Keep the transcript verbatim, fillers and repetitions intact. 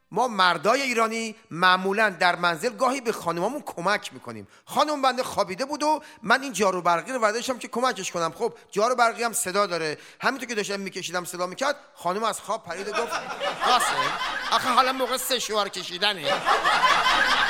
ما مردای ایرانی معمولا در منزل گاهی به خانمامون کمک میکنیم. خانم بنده خوابیده بود و من این جارو برقی رو برداشتم که کمکش کنم. خب جارو برقی هم صدا داره، همینطور که داشتم میکشیدم صدا میکرد، خانم از خواب پرید و گفت قاسم آخه حالا موقع سشوار کشیدنه.